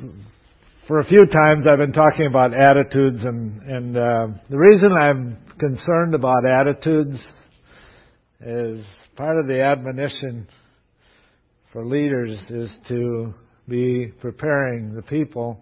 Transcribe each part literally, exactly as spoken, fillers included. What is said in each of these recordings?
for a few times I've been talking about attitudes, and, and uh, the reason I'm concerned about attitudes is part of the admonition for leaders is to be preparing the people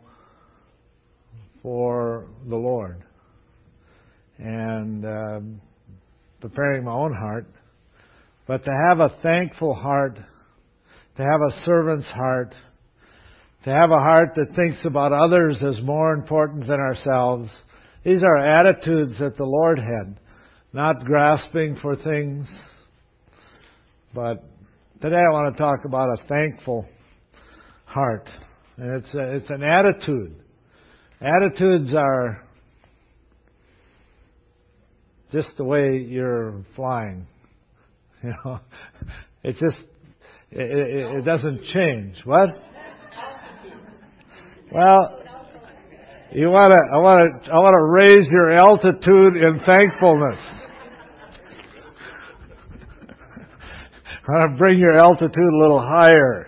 for the Lord and um, preparing my own heart. But to have a thankful heart, to have a servant's heart, to have a heart that thinks about others as more important than ourselves, these are attitudes that the Lord had. Not grasping for things, but today I want to talk about a thankful heart. And it's a, it's an attitude. Attitudes are just the way you're flying. You know, it just it, it, it doesn't change. What? Well, you want to I want to I want to raise your altitude in thankfulness. I want to bring your altitude a little higher.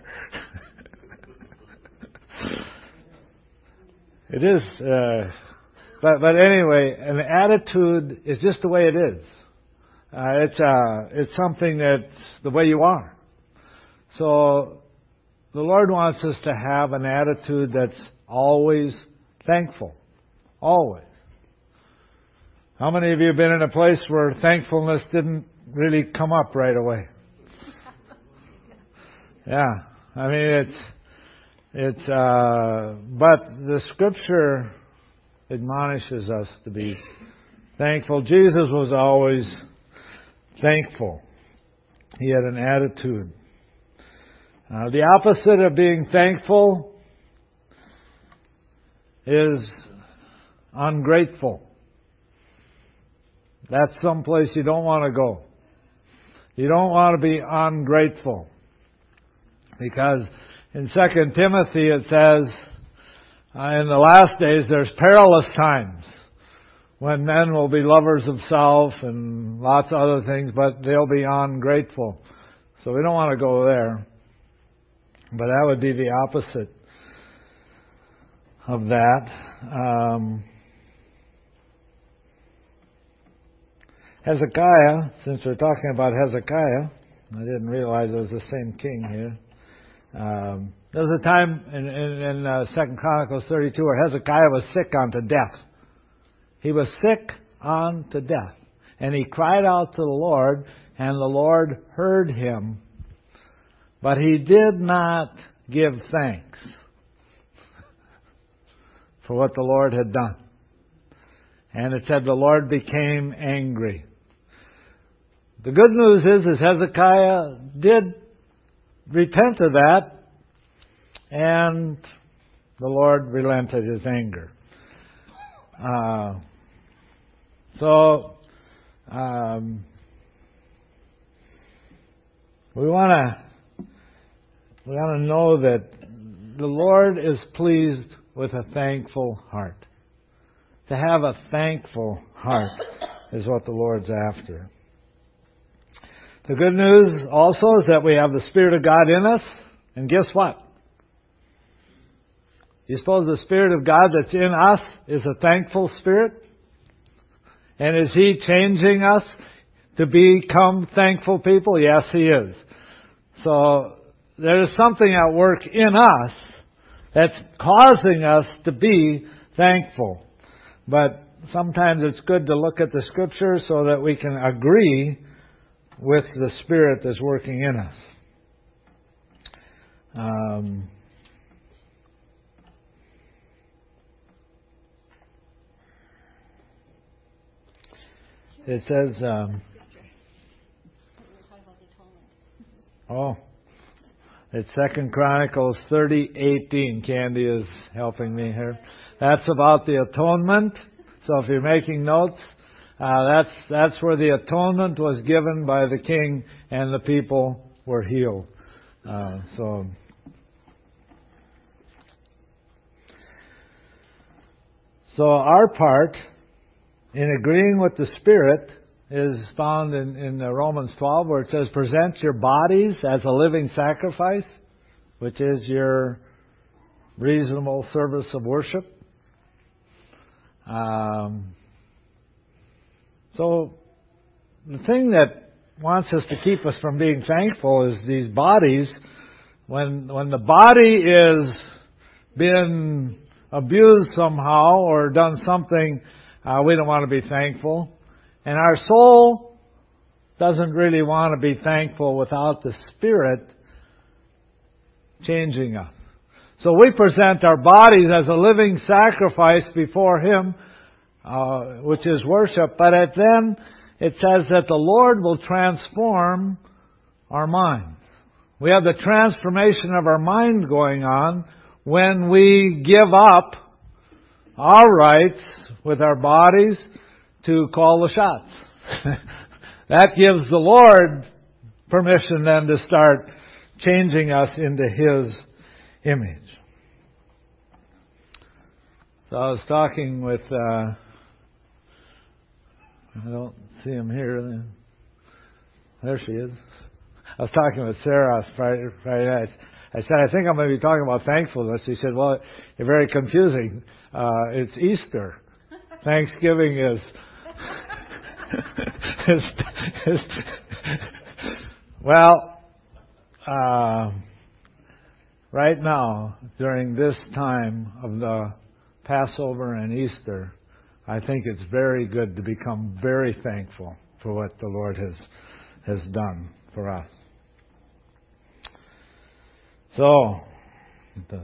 It is, uh, but but anyway, an attitude is just the way it is. Uh, it's uh, it's something that's the way you are. So the Lord wants us to have an attitude that's always thankful, always. How many of you have been in a place where thankfulness didn't really come up right away? Yeah, I mean it's it's. Uh, but the Scripture admonishes us to be thankful. Jesus was always thankful. He had an attitude. Uh, the opposite of being thankful is ungrateful. That's someplace you don't want to go. You don't want to be ungrateful. Because in Second Timothy it says, uh, in the last days there's perilous times when men will be lovers of self and lots of other things, but they'll be ungrateful. So we don't want to go there. But that would be the opposite of that. Um, Hezekiah, since we're talking about Hezekiah, I didn't realize it was the same king here. Um, there was a time in, in, in uh, Second Chronicles thirty-two where Hezekiah was sick unto death. He was sick unto death. And he cried out to the Lord, and the Lord heard him. But he did not give thanks for what the Lord had done. And it said the Lord became angry. The good news is, is Hezekiah did repent of that, and the Lord relented his anger. Uh, so, um, we want to we want to know that the Lord is pleased with a thankful heart. To have a thankful heart is what the Lord's after. The good news also is that we have the Spirit of God in us, and guess what? You suppose the Spirit of God that's in us is a thankful Spirit? And is He changing us to become thankful people? Yes, He is. So there is something at work in us that's causing us to be thankful. But sometimes it's good to look at the Scripture so that we can agree with the Spirit that's working in us. Um, it says, um, oh, it's Second Chronicles thirty eighteen. Candy is helping me here. That's about the atonement. So if you're making notes, uh, that's that's where the atonement was given by the king, and the people were healed. Uh, so, so our part in agreeing with the Spirit is found in, in Romans twelve, where it says, "Present your bodies as a living sacrifice, which is your reasonable service of worship. Um, so the thing that wants us to keep us from being thankful is these bodies. When when the body is been abused somehow or done something, uh, we don't want to be thankful. And our soul doesn't really want to be thankful without the Spirit changing us. So we present our bodies as a living sacrifice before Him, uh, which is worship. But it, then it says that the Lord will transform our minds. We have the transformation of our mind going on when we give up our rights with our bodies to call the shots. That gives the Lord permission then to start changing us into His image. So I was talking with, uh, I don't see him here. There she is. I was talking with Sarah Friday, Friday night. I said, I think I'm going to be talking about thankfulness. She said, well, you're very confusing. Uh, it's Easter. Thanksgiving is, is, is well, uh, right now, during this time of the Passover and Easter, I think it's very good to become very thankful for what the Lord has has done for us. So, the,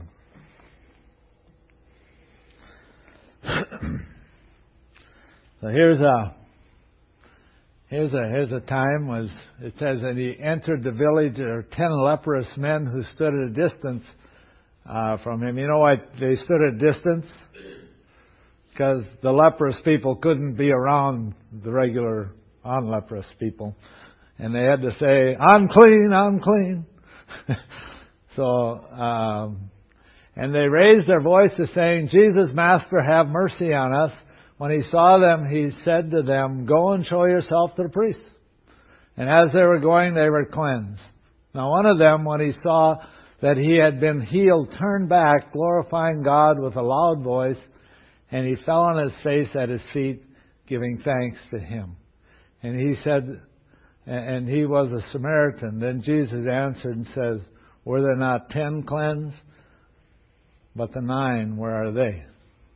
so here's a here's a here's a time was it says that he entered the village. There were ten leprous men who stood at a distance uh, from him. You know why they stood at a distance? Because the leprous people couldn't be around the regular unleprous people. And they had to say, unclean, unclean. so, um, and they raised their voices saying, Jesus, Master, have mercy on us. When he saw them, he said to them, go and show yourself to the priests. And as they were going, they were cleansed. Now one of them, when he saw that he had been healed, turned back, glorifying God with a loud voice, and he fell on his face at his feet, giving thanks to him. And he said, and he was a Samaritan. Then Jesus answered and says, were there not ten cleansed? But the nine, where are they?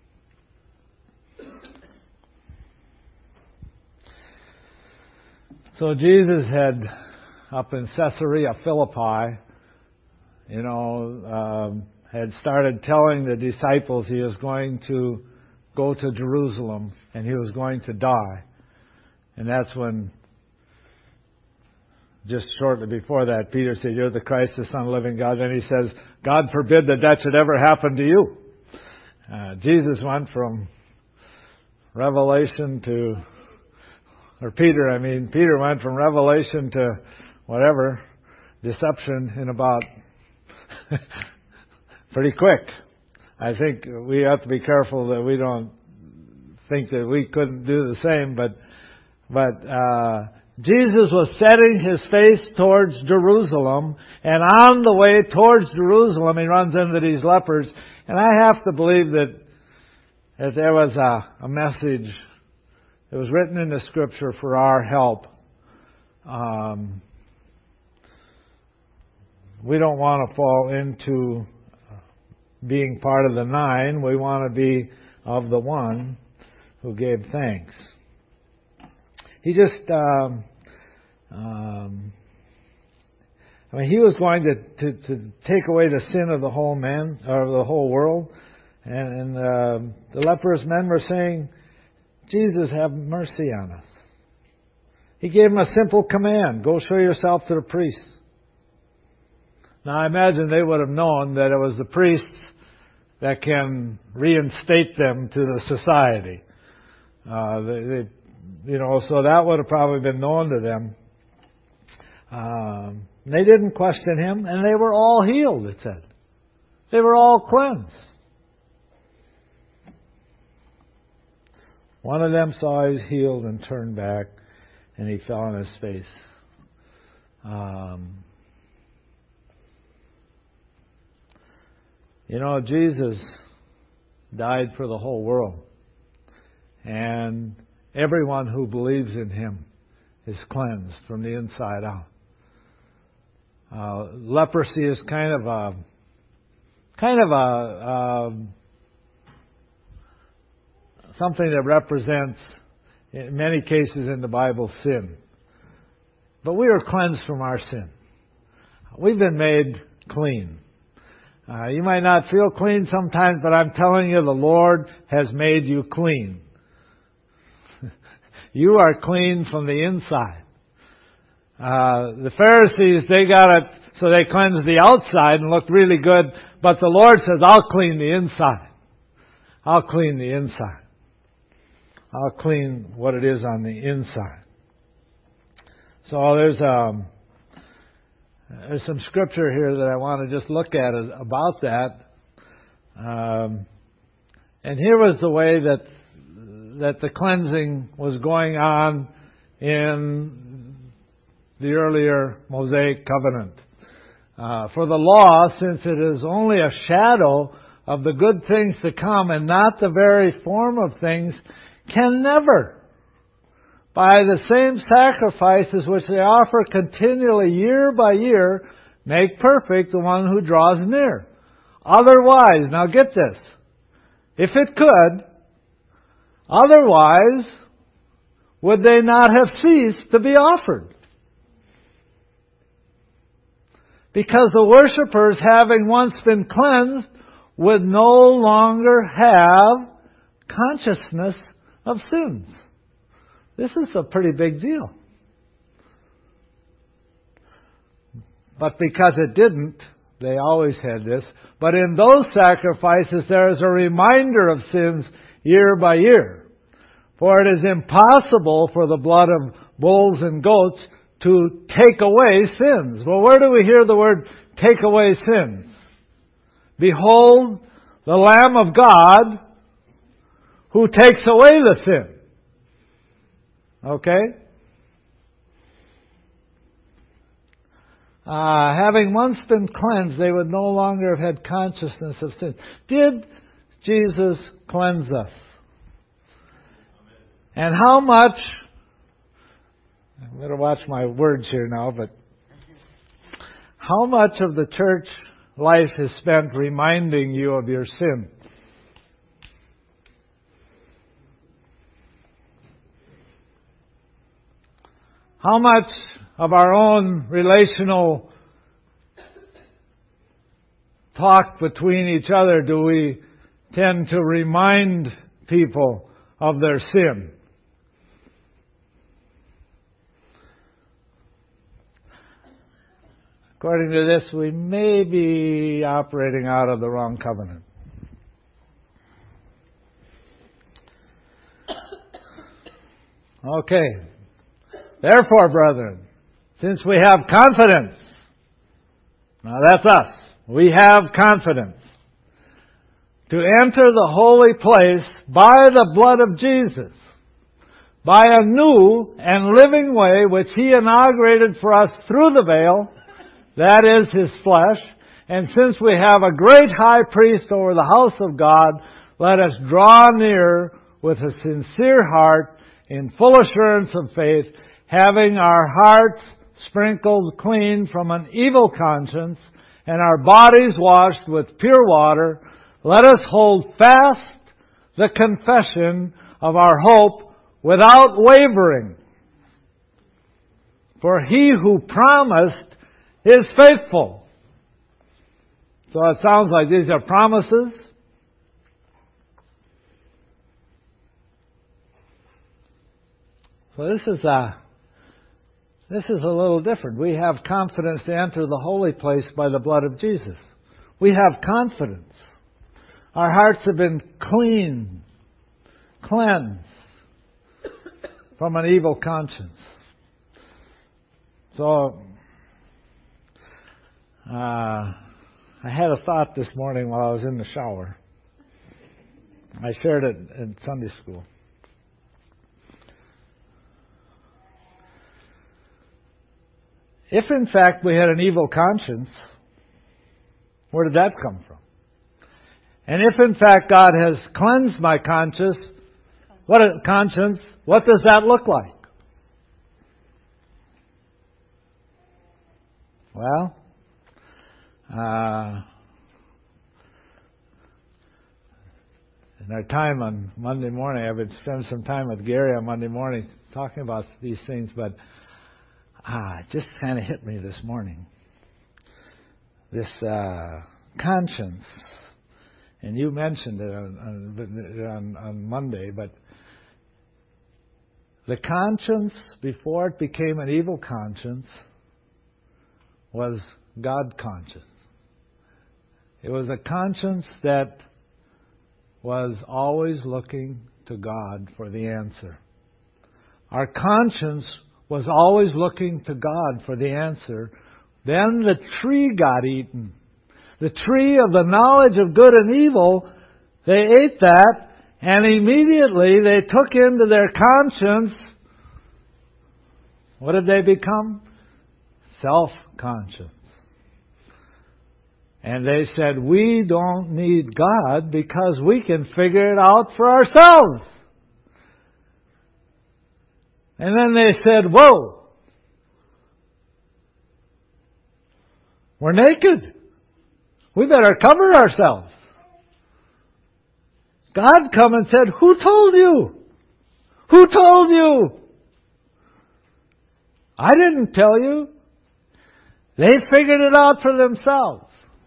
So Jesus had, up in Caesarea Philippi, you know, um, had started telling the disciples he was going to go to Jerusalem and he was going to die. And that's when, just shortly before that, Peter said, you're the Christ, the Son of the living God. And he says, God forbid that that should ever happen to you. Uh, Jesus went from revelation to, or Peter, I mean, Peter went from revelation to whatever, deception in about pretty quick. I think we have to be careful that we don't think that we couldn't do the same, but but uh, Jesus was setting his face towards Jerusalem, and on the way towards Jerusalem, he runs into these lepers, and I have to believe that that there was a, a message that was written in the Scripture for our help. Um, we don't want to fall into being part of the nine. We want to be of the one who gave thanks. He just, um, um, I mean, he was going to, to, to take away the sin of the whole man, or the whole world. And, and uh, the leprous men were saying, Jesus, have mercy on us. He gave them a simple command, go show yourself to the priests. Now I imagine they would have known that it was the priests that can reinstate them to the society. Uh, they, they, you know, so that would have probably been known to them. Um, they didn't question him, and they were all healed, it said. They were all cleansed. One of them saw he was healed and turned back, and he fell on his face. Um, You know, Jesus died for the whole world. And everyone who believes in Him is cleansed from the inside out. Uh, leprosy is kind of a, kind of a, um, something that represents, in many cases in the Bible, sin. But we are cleansed from our sin. We've been made clean. Uh, you might not feel clean sometimes, but I'm telling you, the Lord has made you clean. You are clean from the inside. Uh, the Pharisees, they got it so they cleansed the outside and looked really good, but the Lord says, I'll clean the inside. I'll clean the inside. I'll clean what it is on the inside. So there's um, there's some scripture here that I want to just look at about that. Um, and here was the way that that the cleansing was going on in the earlier Mosaic covenant. Uh, for the law, since it is only a shadow of the good things to come and not the very form of things, can never, by the same sacrifices which they offer continually year by year, make perfect the one who draws near. Otherwise, now get this, if it could, otherwise would they not have ceased to be offered? Because the worshippers, having once been cleansed, would no longer have consciousness of sins. This is a pretty big deal. But because it didn't, they always had this. But in those sacrifices there is a reminder of sins year by year. For it is impossible for the blood of bulls and goats to take away sins. Well, where do we hear the word take away sins? Behold, the Lamb of God who takes away the sin. Okay? Uh, having once been cleansed, they would no longer have had consciousness of sin. Did Jesus cleanse us? And how much, I better watch my words here now, but how much of the church life is spent reminding you of your sin? How much of our own relational talk between each other do we tend to remind people of their sin? According to this, we may be operating out of the wrong covenant. Okay. Therefore, brethren, since we have confidence, now that's us, we have confidence to enter the holy place by the blood of Jesus, by a new and living way which He inaugurated for us through the veil, that is His flesh. And since we have a great high priest over the house of God, let us draw near with a sincere heart in full assurance of faith, having our hearts sprinkled clean from an evil conscience and our bodies washed with pure water. Let us hold fast the confession of our hope without wavering. For He who promised is faithful. So it sounds like these are promises. So this is a, this is a little different. We have confidence to enter the holy place by the blood of Jesus. We have confidence. Our hearts have been clean, cleansed from an evil conscience. So, uh, I had a thought this morning while I was in the shower. I shared it in Sunday school. If in fact we had an evil conscience, where did that come from? And if in fact God has cleansed my conscience, what a conscience, what does that look like? Well, uh, in our time on Monday morning, I would spend some time with Gary on Monday morning talking about these things, but ah, it just kind of hit me this morning. This uh, conscience, and you mentioned it on, on, on Monday, but the conscience, before it became an evil conscience, was God conscious. It was a conscience that was always looking to God for the answer. Our conscience was always looking to God for the answer. Then the tree got eaten. The tree of the knowledge of good and evil, they ate that, and immediately they took into their conscience, what did they become? Self-conscious. And they said, we don't need God because we can figure it out for ourselves. And then they said, whoa, we're naked. We better cover ourselves. God come and said, who told you? Who told you? I didn't tell you. They figured it out for themselves.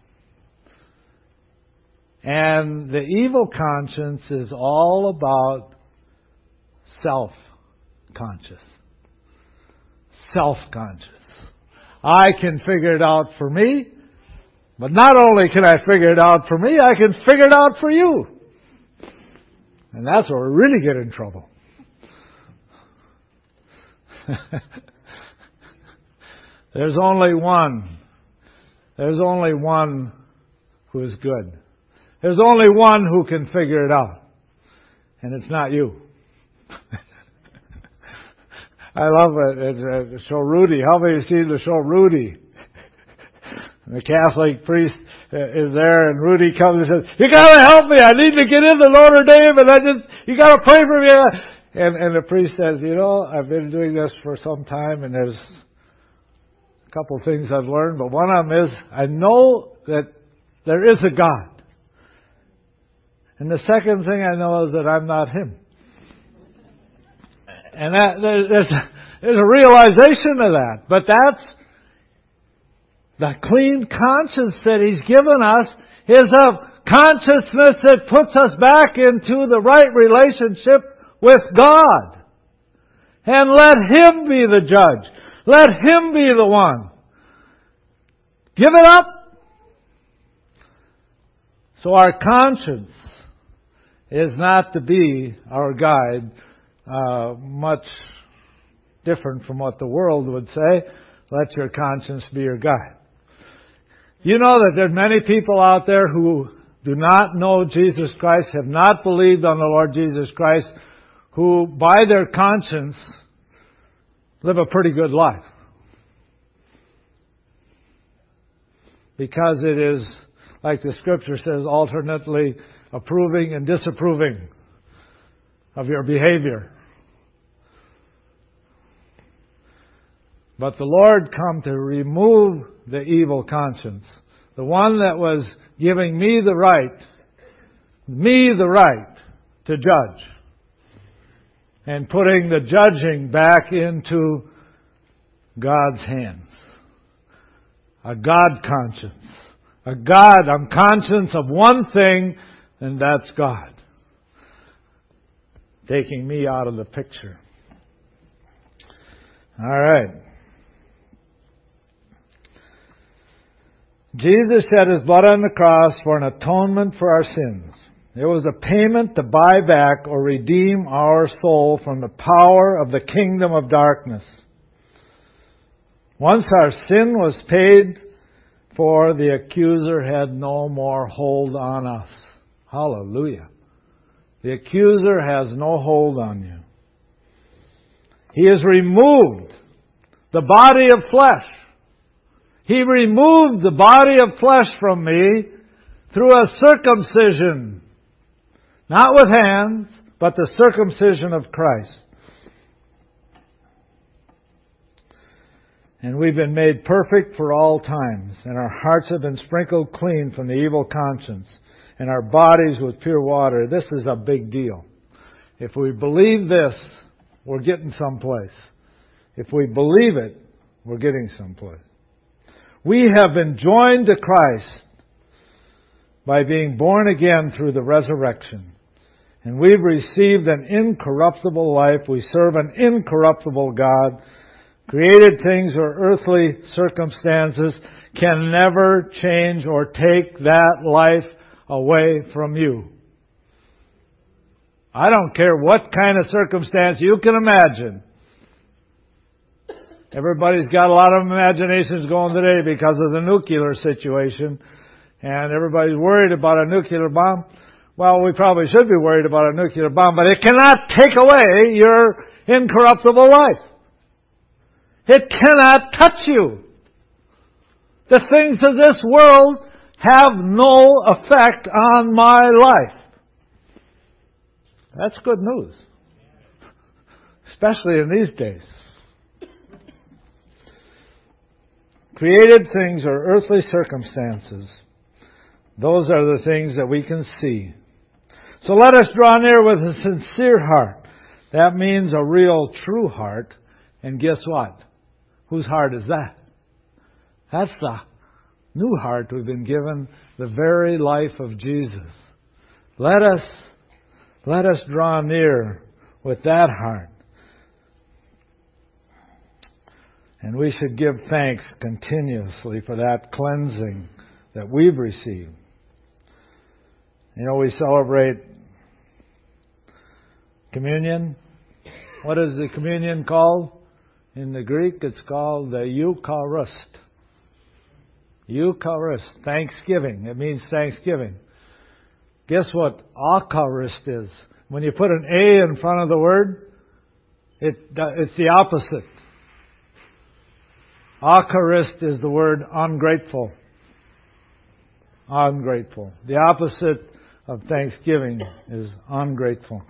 And the evil conscience is all about self-conscious. Self-conscious. I can figure it out for me, but not only can I figure it out for me, I can figure it out for you. And that's where we really get in trouble. There's only one. There's only one who is good. There's only one who can figure it out. And it's not you. I love it. It's a show Rudy. How many of you seen the show Rudy? The Catholic priest is there, and Rudy comes and says, you gotta help me. I need to get into Notre Dame, and I just, you gotta pray for me. And, and the priest says, you know, I've been doing this for some time, and there's a couple of things I've learned, but one of them is, I know that there is a God. And the second thing I know is that I'm not Him. And that, there's, there's a realization of that. But that's the clean conscience that He's given us is a consciousness that puts us back into the right relationship with God. And let Him be the judge. Let Him be the one. Give it up. So our conscience is not to be our guide, uh, much different from what the world would say. Let your conscience be your guide. You know that there are many people out there who do not know Jesus Christ, have not believed on the Lord Jesus Christ, who by their conscience live a pretty good life. Because it is, like the Scripture says, alternately approving and disapproving of your behavior. But the Lord come to remove the evil conscience. The one that was giving me the right, me the right to judge. And putting the judging back into God's hands. A God conscience. A God, I'm conscious of one thing, and that's God. Taking me out of the picture. All right. Jesus shed His blood on the cross for an atonement for our sins. It was a payment to buy back or redeem our soul from the power of the kingdom of darkness. Once our sin was paid for, the accuser had no more hold on us. Hallelujah. The accuser has no hold on you. He has removed the body of flesh. He removed the body of flesh from me through a circumcision, not with hands, but the circumcision of Christ. And we've been made perfect for all times, and our hearts have been sprinkled clean from the evil conscience, and our bodies with pure water. This is a big deal. If we believe this, we're getting someplace. If we believe it, we're getting someplace. We have been joined to Christ by being born again through the resurrection. And we've received an incorruptible life. We serve an incorruptible God. Created things or earthly circumstances can never change or take that life away from you. I don't care what kind of circumstance you can imagine. Everybody's got a lot of imaginations going today because of the nuclear situation. And everybody's worried about a nuclear bomb. Well, we probably should be worried about a nuclear bomb, but it cannot take away your incorruptible life. It cannot touch you. The things of this world have no effect on my life. That's good news. Especially in these days. Created things or earthly circumstances, those are the things that we can see. So let us draw near with a sincere heart. That means a real, true heart. And guess what? Whose heart is that? That's the new heart we've been given, the very life of Jesus. Let us, let us draw near with that heart. And we should give thanks continuously for that cleansing that we've received. You know, we celebrate communion. What is the communion called? In the Greek, it's called the Eucharist. Eucharist, Thanksgiving. It means Thanksgiving. Guess what Eucharist is? When you put an A in front of the word, it it's the opposite. Eucharist is the word ungrateful. Ungrateful. The opposite of thanksgiving is ungrateful.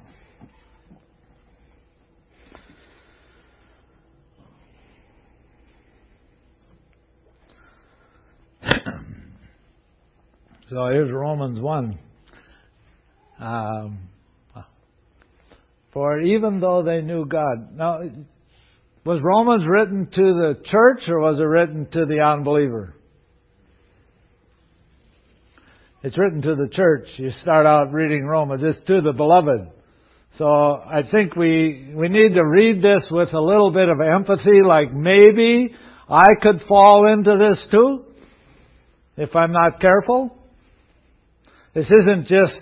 So here's Romans one. Um, For even though they knew God. Now, was Romans written to the church or was it written to the unbeliever? It's written to the church. You start out reading Romans. It's to the beloved. So I think we we need to read this with a little bit of empathy, like maybe I could fall into this too if I'm not careful. This isn't just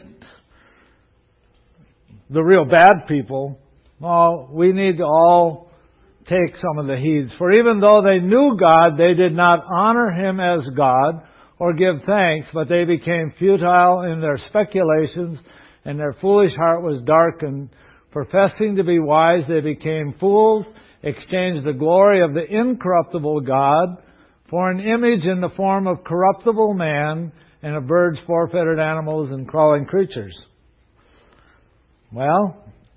the real bad people. No, we need to all take some of the heeds. For even though they knew God, they did not honor Him as God or give thanks, but they became futile in their speculations, and their foolish heart was darkened. Professing to be wise, they became fools, exchanged the glory of the incorruptible God for an image in the form of corruptible man and of birds, four-footed animals, and crawling creatures. Well,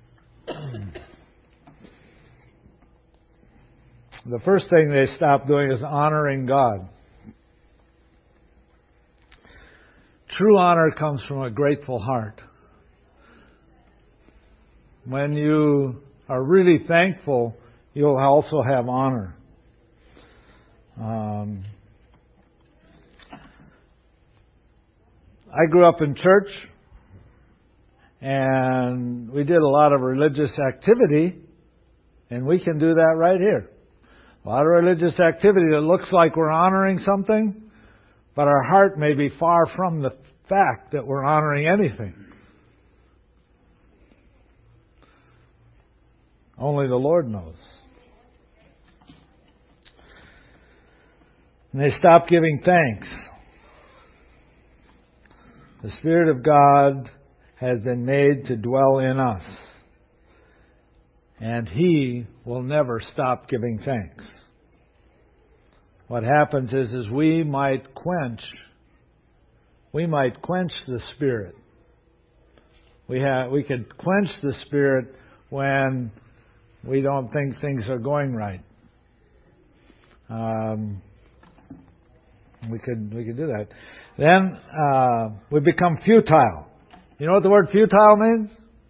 the first thing they stopped doing is honoring God. True honor comes from a grateful heart. When you are really thankful, you'll also have honor. Um, I grew up in church, and we did a lot of religious activity, and we can do that right here. A lot of religious activity that looks like we're honoring something, but our heart may be far from the fact that we're honoring anything. Only the Lord knows. And they stopped giving thanks. The Spirit of God has been made to dwell in us. And He will never stop giving thanks. What happens is, is we might quench we might quench the Spirit. We have, we could quench the Spirit when we don't think things are going right. Um, we could we could do that. Then uh, we become futile. You know what the word futile means?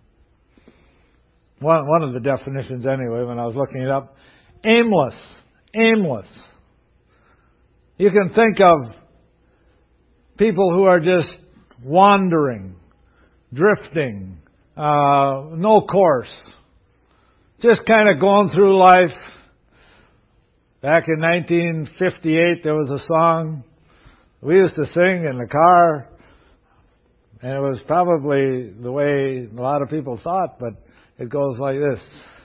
One one of the definitions, anyway. When I was looking it up, aimless, aimless. You can think of people who are just wandering, drifting, uh, no course, just kind of going through life. Back in nineteen fifty-eight, there was a song we used to sing in the car, and it was probably the way a lot of people thought, but it goes like this.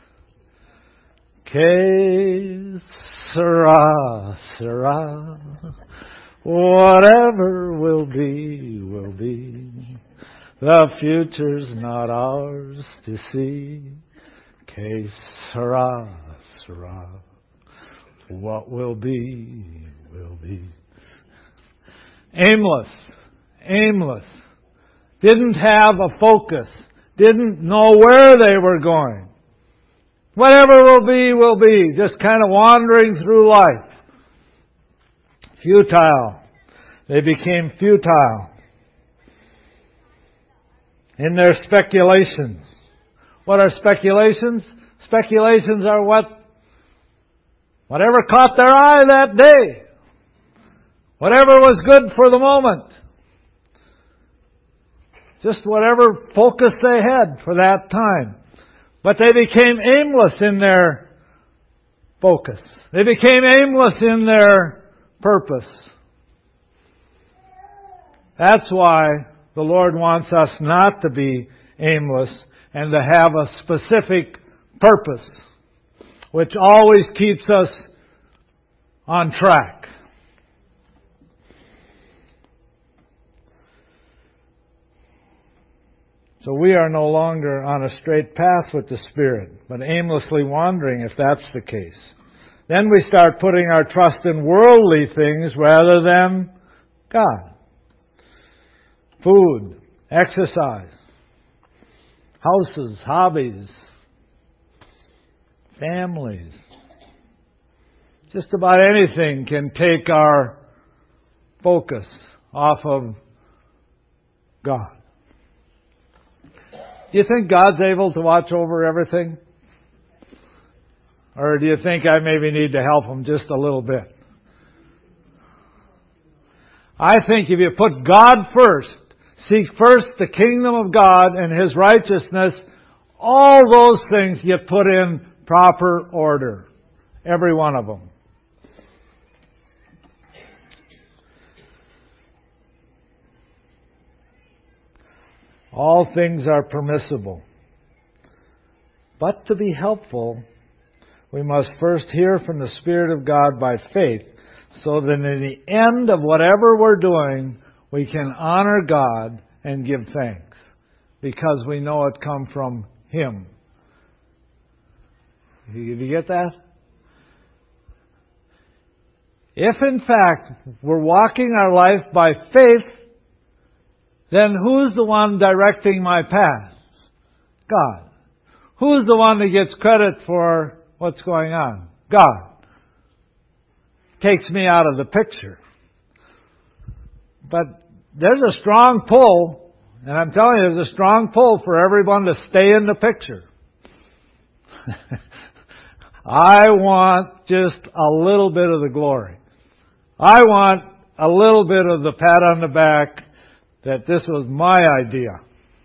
Que sera, sera, whatever will be, will be. The future's not ours to see. Que sera, sera, what will be, will be. Aimless, aimless. Didn't have a focus. Didn't know where they were going. Whatever will be, will be. Just kind of wandering through life. Futile. They became futile in their speculations. What are speculations? Speculations are what whatever caught their eye that day. Whatever was good for the moment. Just whatever focus they had for that time. But they became aimless in their focus. They became aimless in their purpose. That's why the Lord wants us not to be aimless and to have a specific purpose, which always keeps us on track. So we are no longer on a straight path with the Spirit, but aimlessly wandering if that's the case. Then we start putting our trust in worldly things rather than God. Food, exercise, houses, hobbies, families. Just about anything can take our focus off of God. Do you think God's able to watch over everything? Or do you think I maybe need to help Him just a little bit? I think if you put God first, seek first the kingdom of God and His righteousness, all those things get put in proper order. Every one of them. All things are permissible. But to be helpful, we must first hear from the Spirit of God by faith, so that in the end of whatever we're doing, we can honor God and give thanks, because we know it come from Him. Do you get that? If in fact we're walking our life by faith, then who's the one directing my path? God. Who's the one that gets credit for what's going on? God. Takes me out of the picture. But there's a strong pull, and I'm telling you, there's a strong pull for everyone to stay in the picture. I want just a little bit of the glory. I want a little bit of the pat on the back that this was my idea.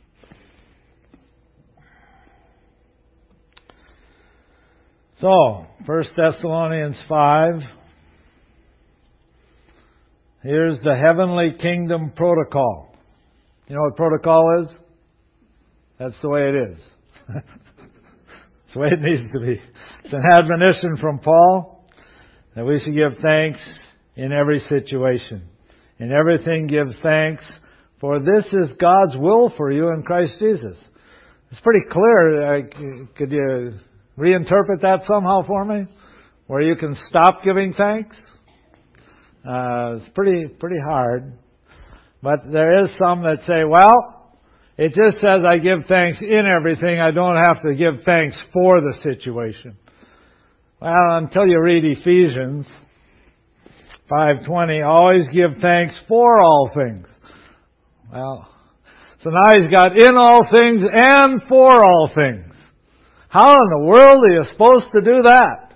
So, First Thessalonians five. Here's the heavenly kingdom protocol. You know what protocol is? That's the way it is. It's the way it needs to be. It's an admonition from Paul that we should give thanks in every situation. In everything give thanks, for this is God's will for you in Christ Jesus. It's pretty clear. Could you reinterpret that somehow for me? Where you can stop giving thanks? Uh, it's pretty pretty hard. But there is some that say, well, it just says I give thanks in everything. I don't have to give thanks for the situation. Well, until you read Ephesians five twenty, always give thanks for all things. Well, so now he's got in all things and for all things. How in the world are you supposed to do that?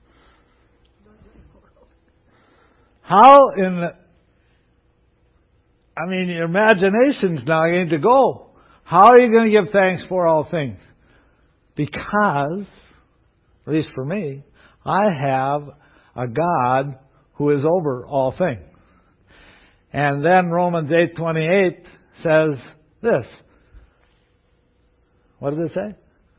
How in the... I mean, your imagination's now going to go. How are you going to give thanks for all things? Because, at least for me, I have a God who is over all things. And then Romans eight twenty-eight says this. What does it say?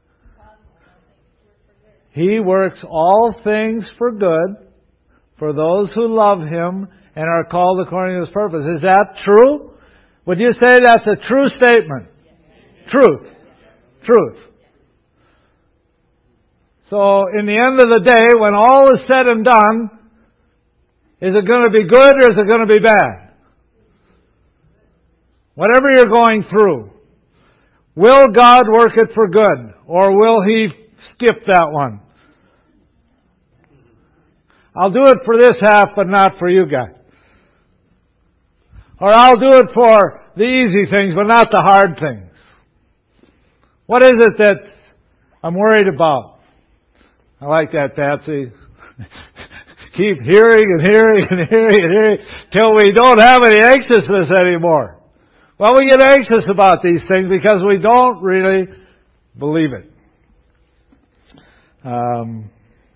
He works all things for good for those who love Him and are called according to His purpose. Is that true? Would you say that's a true statement? Truth. Truth. So, in the end of the day, when all is said and done, is it going to be good or is it going to be bad? Whatever you're going through, will God work it for good? Or will He skip that one? I'll do it for this half, but not for you guys. Or I'll do it for the easy things, but not the hard things. What is it that I'm worried about? I like that, Patsy. Keep hearing and hearing and hearing and hearing till we don't have any anxiousness anymore. Well, we get anxious about these things because we don't really believe it. Um,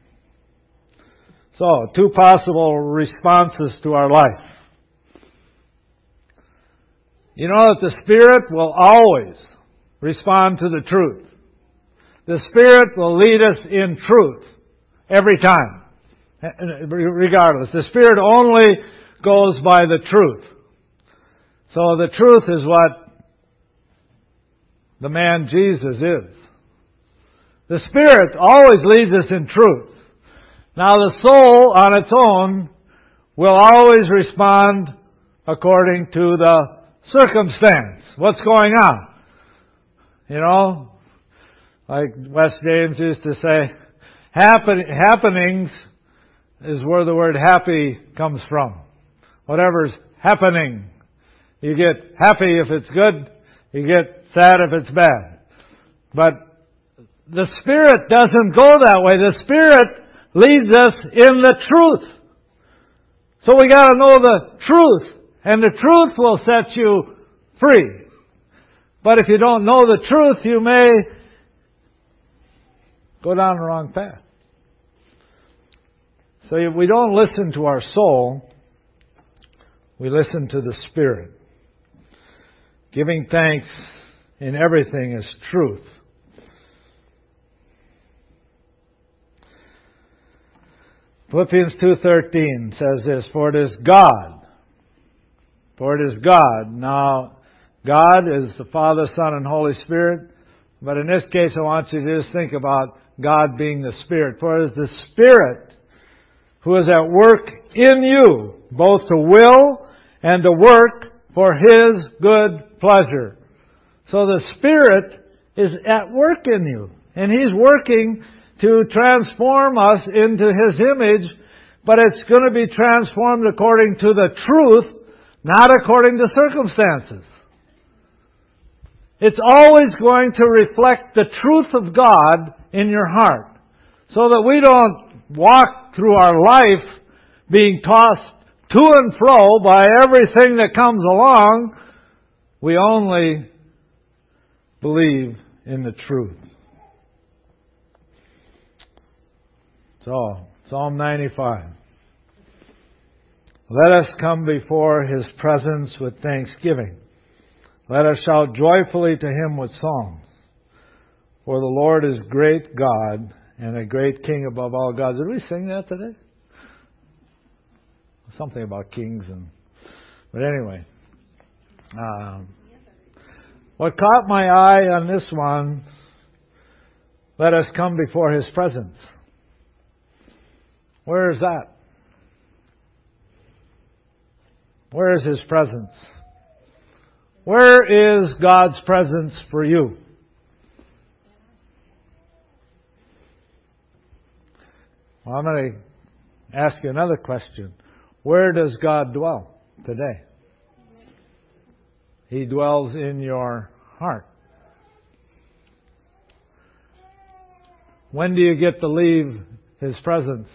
so, two possible responses to our life. You know that the Spirit will always respond to the truth. The Spirit will lead us in truth every time, regardless. The Spirit only goes by the truth. So the truth is what the man Jesus is. The Spirit always leads us in truth. Now the soul on its own will always respond according to the circumstance. What's going on? You know, like Wes James used to say, happen, happenings is where the word happy comes from. Whatever's happening. You get happy if it's good, you get sad if it's bad. But the Spirit doesn't go that way. The Spirit leads us in the truth. So we got to know the truth. And the truth will set you free. But if you don't know the truth, you may go down the wrong path. So we don't listen to our soul. We listen to the Spirit. Giving thanks in everything is truth. Philippians two thirteen says this, for it is God. For it is God. Now, God is the Father, Son, and Holy Spirit. But in this case, I want you to just think about God being the Spirit. For it is the Spirit who is at work in you, both to will and to work for His good pleasure. So the Spirit is at work in you. And He's working to transform us into His image. But it's going to be transformed according to the truth, not according to circumstances. It's always going to reflect the truth of God in your heart. So that we don't walk through our life being tossed to and fro by everything that comes along. We only believe in the truth. So, Psalm ninety-five. Let us come before His presence with thanksgiving. Let us shout joyfully to Him with songs. For the Lord is great God and a great King above all gods. Did we sing that today? Something about kings and... But anyway. Um, what caught my eye on this one, let us come before His presence. Where is that? Where is His presence? Where is God's presence for you? Well, I'm going to ask you another question. Where does God dwell today? He dwells in your heart. When do you get to leave His presence?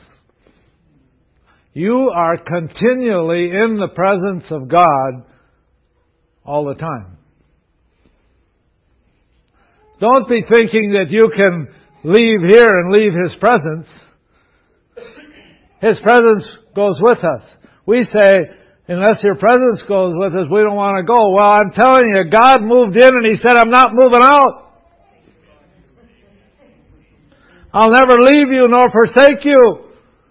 You are continually in the presence of God all the time. Don't be thinking that you can leave here and leave His presence. His presence goes with us. We say, unless your presence goes with us, we don't want to go. Well, I'm telling you, God moved in and He said, I'm not moving out. I'll never leave you nor forsake you.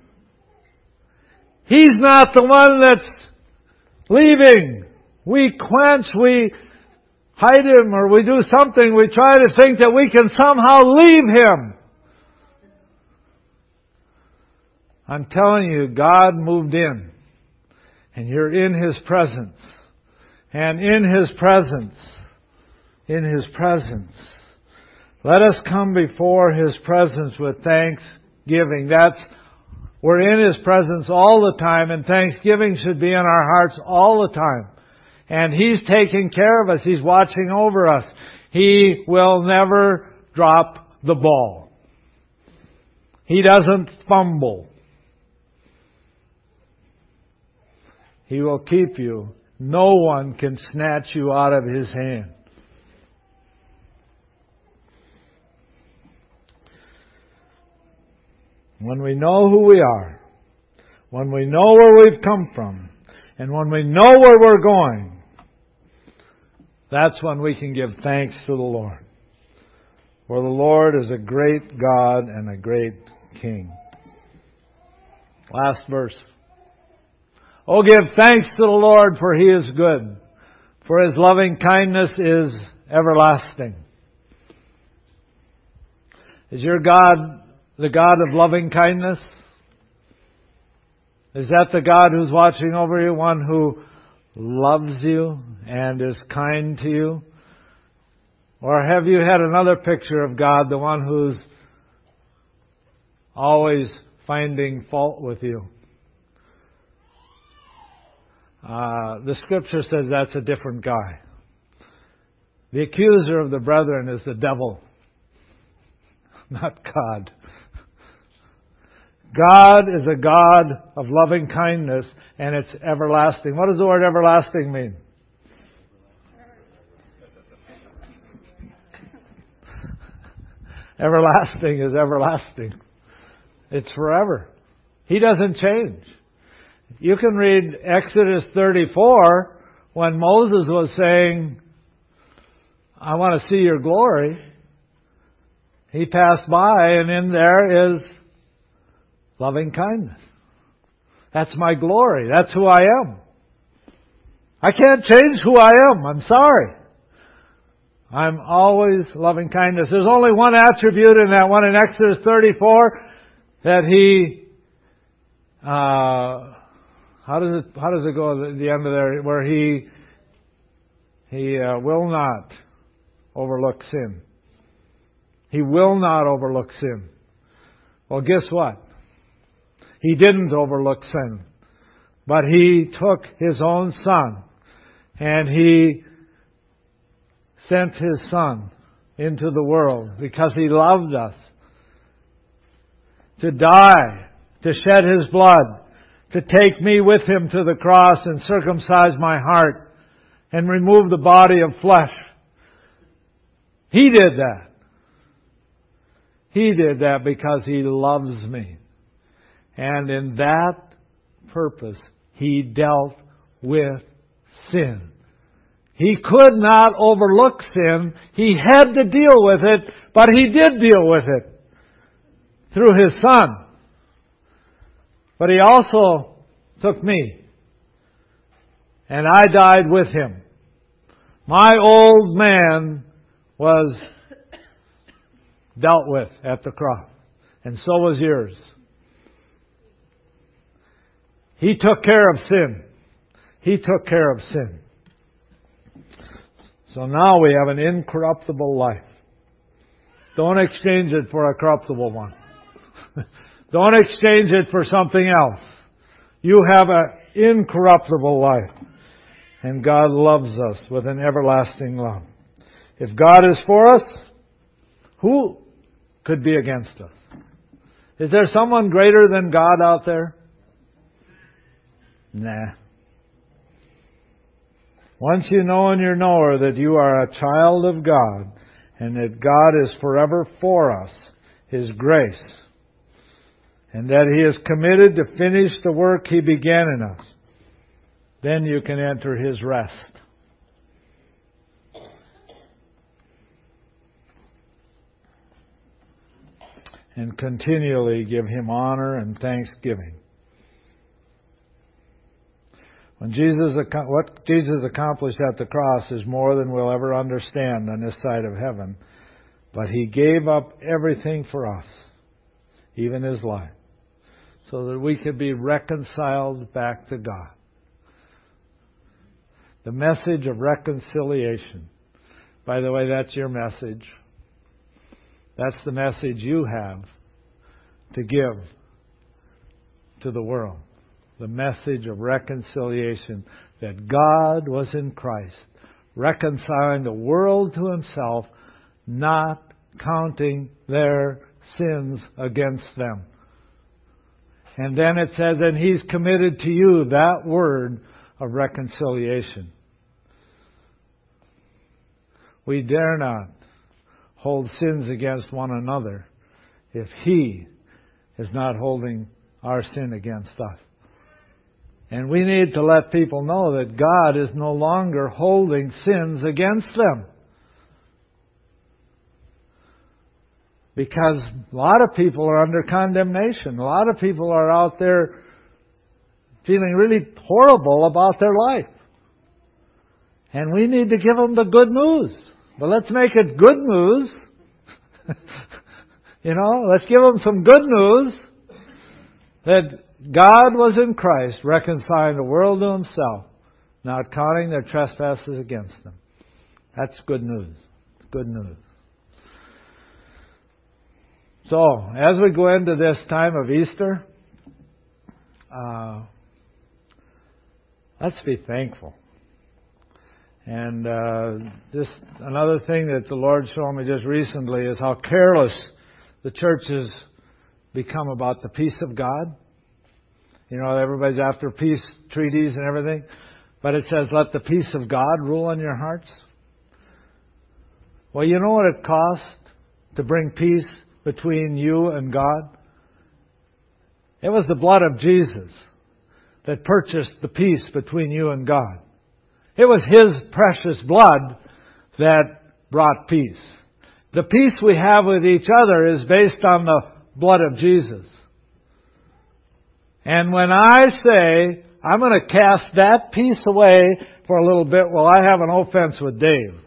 He's not the one that's leaving. We quench, we hide Him, or we do something. We try to think that we can somehow leave Him. I'm telling you, God moved in. And you're in His presence. And in His presence, in His presence, let us come before His presence with thanksgiving. That's, we're in His presence all the time, and thanksgiving should be in our hearts all the time. And He's taking care of us. He's watching over us. He will never drop the ball. He doesn't fumble. He will keep you. No one can snatch you out of His hand. When we know who we are, when we know where we've come from, and when we know where we're going, that's when we can give thanks to the Lord. For the Lord is a great God and a great King. Last verse. Oh, give thanks to the Lord, for He is good, for His loving kindness is everlasting. Is your God the God of loving kindness? Is that the God who's watching over you, one who loves you and is kind to you? Or have you had another picture of God, the one who's always finding fault with you? Uh, the Scripture says that's a different guy. The accuser of the brethren is the devil, not God. God is a God of loving kindness, and it's everlasting. What does the word everlasting mean? Everlasting is everlasting. It's forever. He doesn't change. You can read Exodus thirty-four when Moses was saying, I want to see your glory. He passed by, and in there is loving kindness. That's my glory. That's who I am. I can't change who I am. I'm sorry. I'm always loving kindness. There's only one attribute in that one in Exodus thirty-four that He, uh, how does it, how does it go at the end of there, where He, He uh, will not overlook sin. He will not overlook sin. Well, guess what? He didn't overlook sin. But He took His own Son and He sent His Son into the world because He loved us to die, to shed His blood, to take me with Him to the cross and circumcise my heart and remove the body of flesh. He did that. He did that because He loves me. And in that purpose, He dealt with sin. He could not overlook sin. He had to deal with it, but He did deal with it through His Son. But He also took me, and I died with Him. My old man was dealt with at the cross, and so was yours. He took care of sin. He took care of sin. So now we have an incorruptible life. Don't exchange it for a corruptible one. Don't exchange it for something else. You have an incorruptible life. And God loves us with an everlasting love. If God is for us, who could be against us? Is there someone greater than God out there? Nah. Once you know in your knower that you are a child of God and that God is forever for us, His grace, and that He is committed to finish the work He began in us, then you can enter His rest. And continually give Him honor and thanksgiving. When Jesus, what Jesus accomplished at the cross is more than we'll ever understand on this side of heaven. But He gave up everything for us, even His life, so that we could be reconciled back to God. The message of reconciliation. By the way, that's your message. That's the message you have to give to the world. The message of reconciliation, that God was in Christ, reconciling the world to Himself, not counting their sins against them. And then it says, and He's committed to you that word of reconciliation. We dare not hold sins against one another if He is not holding our sin against us. And we need to let people know that God is no longer holding sins against them. Because a lot of people are under condemnation. A lot of people are out there feeling really horrible about their life. And we need to give them the good news. But let's make it good news. You know, let's give them some good news that God was in Christ, reconciling the world to Himself, not counting their trespasses against them. That's good news. It's good news. So, as we go into this time of Easter, uh, let's be thankful. And uh, this another thing that the Lord showed me just recently is how careless the church has become about the peace of God. You know, everybody's after peace treaties and everything. But it says, let the peace of God rule in your hearts. Well, you know what it costs to bring peace between you and God? It was the blood of Jesus that purchased the peace between you and God. It was His precious blood that brought peace. The peace we have with each other is based on the blood of Jesus. And when I say, I'm going to cast that peace away for a little bit, well, I have an offense with Dave.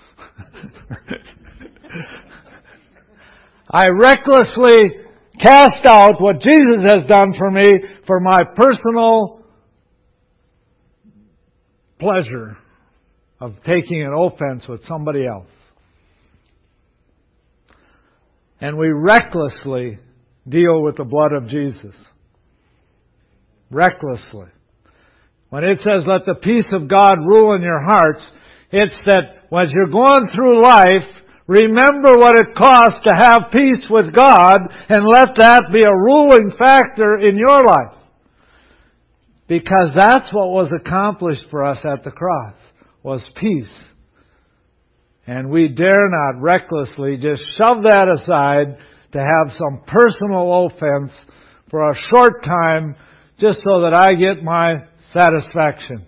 I recklessly cast out what Jesus has done for me for my personal pleasure of taking an offense with somebody else. And we recklessly deal with the blood of Jesus. Recklessly. When it says, let the peace of God rule in your hearts, it's that as you're going through life, remember what it costs to have peace with God, and let that be a ruling factor in your life. Because that's what was accomplished for us at the cross, was peace. And we dare not recklessly just shove that aside to have some personal offense for a short time just so that I get my satisfaction.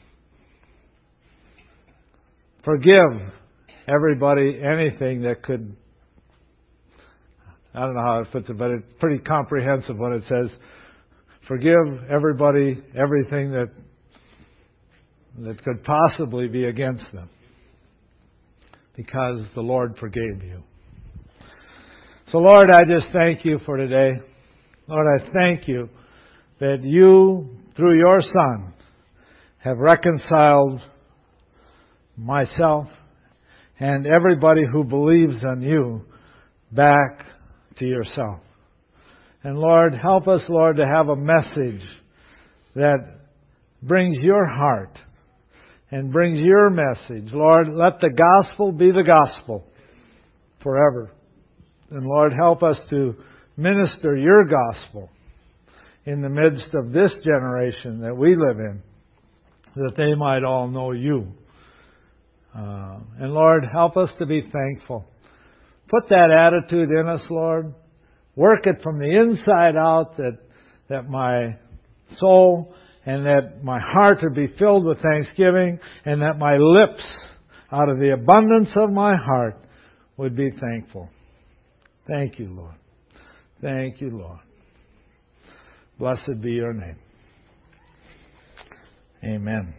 Forgive everybody anything that could, I don't know how it puts it, but it's pretty comprehensive when it says, forgive everybody everything that that could possibly be against them, because the Lord forgave you. So Lord, I just thank You for today. Lord, I thank You that You, through Your Son, have reconciled myself and everybody who believes on you back to yourself. And Lord, help us, Lord, to have a message that brings your heart and brings your message. Lord, let the gospel be the gospel forever. And Lord, help us to minister your gospel in the midst of this generation that we live in, that they might all know you. Uh, and Lord, help us to be thankful. Put that attitude in us, Lord. Work it from the inside out, that that my soul and that my heart would be filled with thanksgiving, and that my lips, out of the abundance of my heart, would be thankful. Thank you, Lord. Thank you, Lord. Blessed be your name. Amen.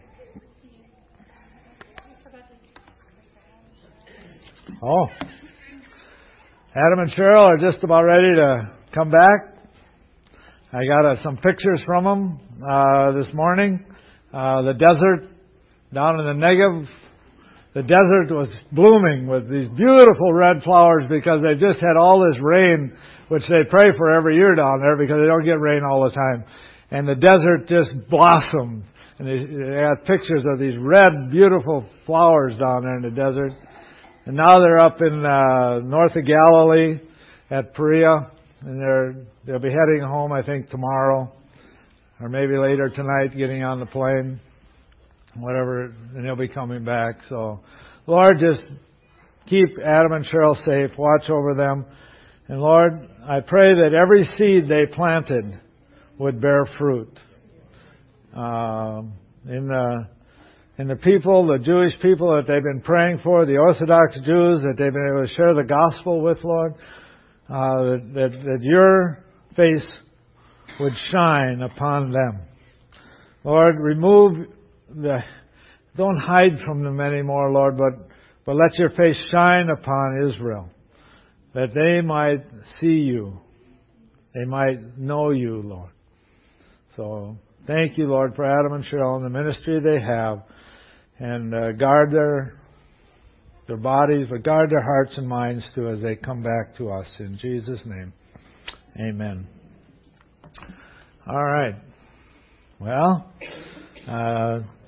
Oh, Adam and Cheryl are just about ready to come back. I got uh, some pictures from them uh, this morning. Uh, the desert down in the Negev, the desert was blooming with these beautiful red flowers because they just had all this rain, which they pray for every year down there because they don't get rain all the time. And the desert just blossomed. And they, they had pictures of these red, beautiful flowers down there in the desert. And now they're up in uh, north of Galilee at Perea, and they're they'll be heading home, I think, tomorrow, or maybe later tonight, getting on the plane, whatever, and they'll be coming back. So, Lord, just keep Adam and Cheryl safe, watch over them, and Lord, I pray that every seed they planted would bear fruit. Uh, in the And the people, the Jewish people that they've been praying for, the Orthodox Jews that they've been able to share the gospel with, Lord, uh, that, that your face would shine upon them. Lord, remove the, don't hide from them anymore, Lord, but, but let your face shine upon Israel, that they might see you. They might know you, Lord. So, thank you, Lord, for Adam and Cheryl and the ministry they have. And uh, guard their their bodies, but guard their hearts and minds too as they come back to us. In Jesus' name, amen. All right. Well, uh,